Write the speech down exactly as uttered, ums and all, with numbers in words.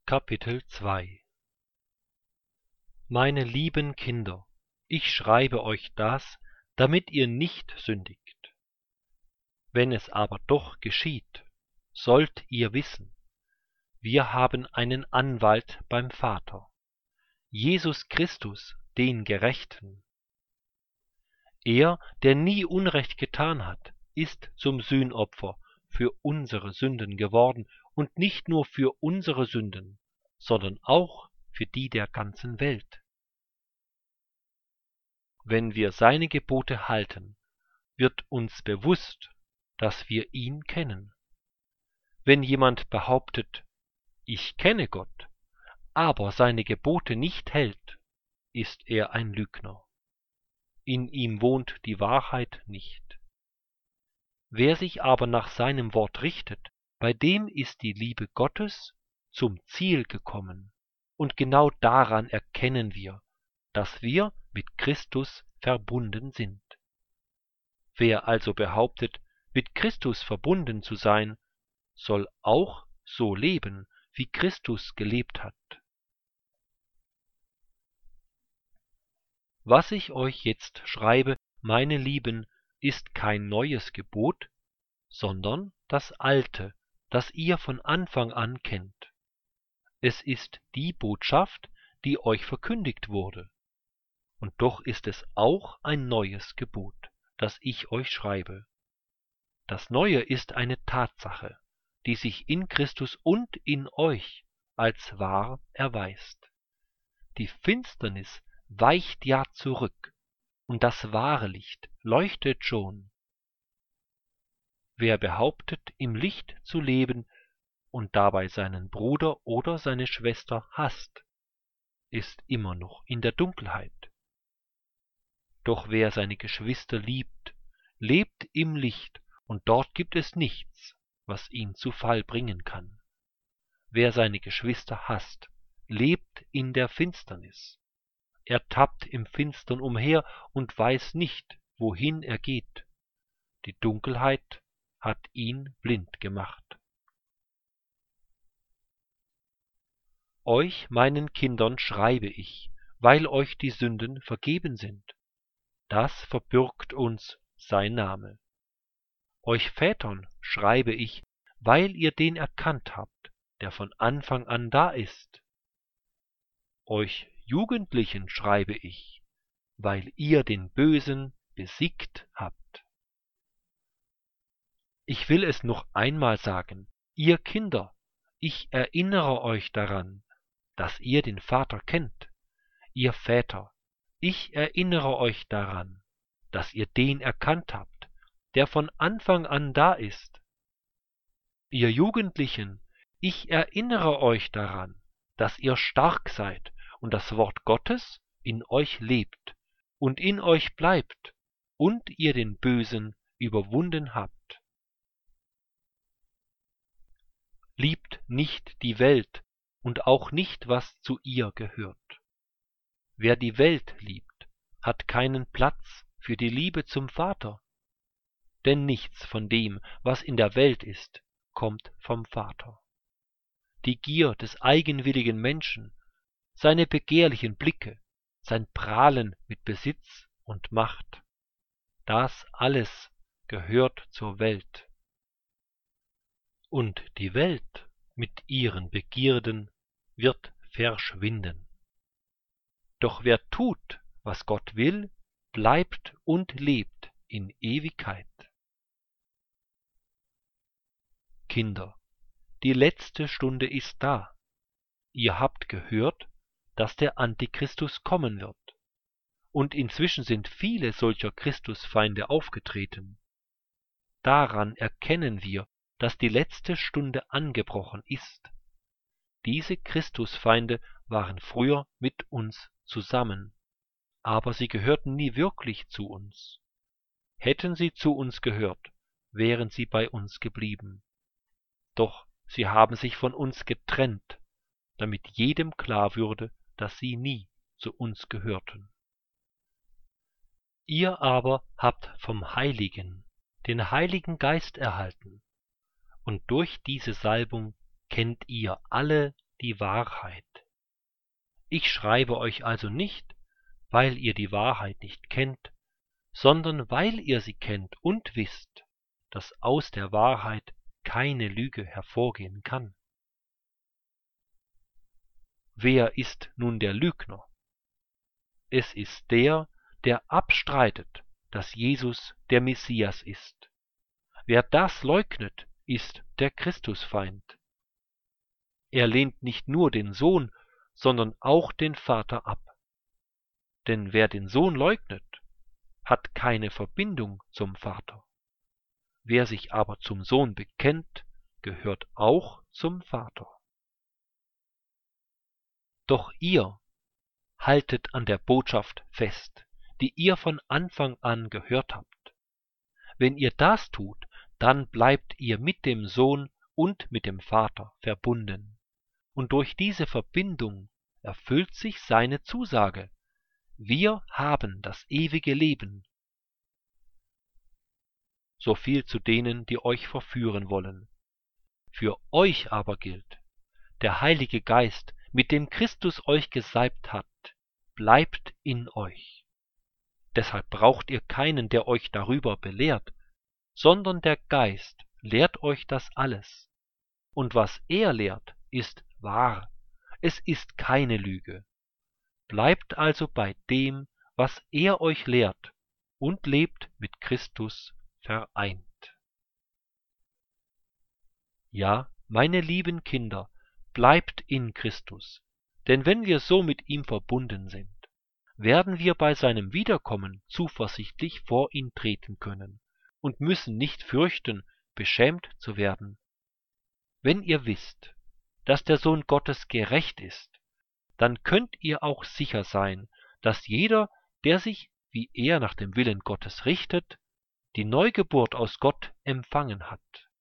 Kapitel zwei Meine lieben Kinder, ich schreibe euch das, damit ihr nicht sündigt. Wenn es aber doch geschieht, sollt ihr wissen, wir haben einen Anwalt beim Vater, Jesus Christus, den Gerechten. Er, der nie Unrecht getan hat, ist zum Sühnopfer für unsere Sünden geworden, und nicht nur für unsere Sünden, sondern auch für die der ganzen Welt. Wenn wir seine Gebote halten, wird uns bewusst, dass wir ihn kennen. Wenn jemand behauptet, ich kenne Gott, aber seine Gebote nicht hält, ist er ein Lügner. In ihm wohnt die Wahrheit nicht. Wer sich aber nach seinem Wort richtet, bei dem ist die Liebe Gottes zum Ziel gekommen. Und genau daran erkennen wir, dass wir mit Christus verbunden sind. Wer also behauptet, mit Christus verbunden zu sein, soll auch so leben, wie Christus gelebt hat. Was ich euch jetzt schreibe, meine Lieben, ist kein neues Gebot, sondern das alte, das ihr von Anfang an kennt. Es ist die Botschaft, die euch verkündigt wurde. Und doch ist es auch ein neues Gebot, das ich euch schreibe. Das Neue ist eine Tatsache, die sich in Christus und in euch als wahr erweist. Die Finsternis weicht ja zurück, und das wahre Licht leuchtet schon. Wer behauptet, im Licht zu leben und dabei seinen Bruder oder seine Schwester hasst, ist immer noch in der Dunkelheit. Doch wer seine Geschwister liebt, lebt im Licht, und dort gibt es nichts, was ihn zu Fall bringen kann. Wer seine Geschwister hasst, lebt in der Finsternis. Er tappt im Finstern umher und weiß nicht, wohin er geht. Die Dunkelheit hat ihn blind gemacht. Euch, meinen Kindern, schreibe ich, weil euch die Sünden vergeben sind. Das verbürgt uns sein Name. Euch Vätern schreibe ich, weil ihr den erkannt habt, der von Anfang an da ist. Euch Jugendlichen schreibe ich, weil ihr den Bösen besiegt habt. Ich will es noch einmal sagen, ihr Kinder, ich erinnere euch daran, dass ihr den Vater kennt. Ihr Väter, ich erinnere euch daran, dass ihr den erkannt habt, der von Anfang an da ist. Ihr Jugendlichen, ich erinnere euch daran, dass ihr stark seid und das Wort Gottes in euch lebt und in euch bleibt und ihr den Bösen überwunden habt. Liebt nicht die Welt und auch nicht, was zu ihr gehört. Wer die Welt liebt, hat keinen Platz für die Liebe zum Vater. Denn nichts von dem, was in der Welt ist, kommt vom Vater. Die Gier des eigenwilligen Menschen, seine begehrlichen Blicke, sein Prahlen mit Besitz und Macht, das alles gehört zur Welt. Und die Welt mit ihren Begierden wird verschwinden. Doch wer tut, was Gott will, bleibt und lebt in Ewigkeit. Kinder, die letzte Stunde ist da. Ihr habt gehört, dass der Antichristus kommen wird. Und inzwischen sind viele solcher Christusfeinde aufgetreten. Daran erkennen wir, dass die letzte Stunde angebrochen ist. Diese Christusfeinde waren früher mit uns zusammen, aber sie gehörten nie wirklich zu uns. Hätten sie zu uns gehört, wären sie bei uns geblieben. Doch sie haben sich von uns getrennt, damit jedem klar würde, dass sie nie zu uns gehörten. Ihr aber habt vom Heiligen den Heiligen Geist erhalten, und durch diese Salbung kennt ihr alle die Wahrheit. Ich schreibe euch also nicht, weil ihr die Wahrheit nicht kennt, sondern weil ihr sie kennt und wisst, dass aus der Wahrheit keine Lüge hervorgehen kann. Wer ist nun der Lügner? Es ist der, der abstreitet, dass Jesus der Messias ist. Wer das leugnet, ist der Christusfeind. Er lehnt nicht nur den Sohn, sondern auch den Vater ab. Denn wer den Sohn leugnet, hat keine Verbindung zum Vater. Wer sich aber zum Sohn bekennt, gehört auch zum Vater. Doch ihr haltet an der Botschaft fest, die ihr von Anfang an gehört habt. Wenn ihr das tut, dann bleibt ihr mit dem Sohn und mit dem Vater verbunden. Und durch diese Verbindung erfüllt sich seine Zusage: Wir haben das ewige Leben. So viel zu denen, die euch verführen wollen. Für euch aber gilt: Der Heilige Geist, mit dem Christus euch gesalbt hat, bleibt in euch. Deshalb braucht ihr keinen, der euch darüber belehrt, sondern der Geist lehrt euch das alles. Und was er lehrt, ist wahr. Es ist keine Lüge. Bleibt also bei dem, was er euch lehrt, und lebt mit Christus vereint. Ja, meine lieben Kinder, bleibt in Christus, denn wenn wir so mit ihm verbunden sind, werden wir bei seinem Wiederkommen zuversichtlich vor ihn treten können und müssen nicht fürchten, beschämt zu werden. Wenn ihr wisst, dass der Sohn Gottes gerecht ist, dann könnt ihr auch sicher sein, dass jeder, der sich wie er nach dem Willen Gottes richtet, die Neugeburt aus Gott empfangen hat.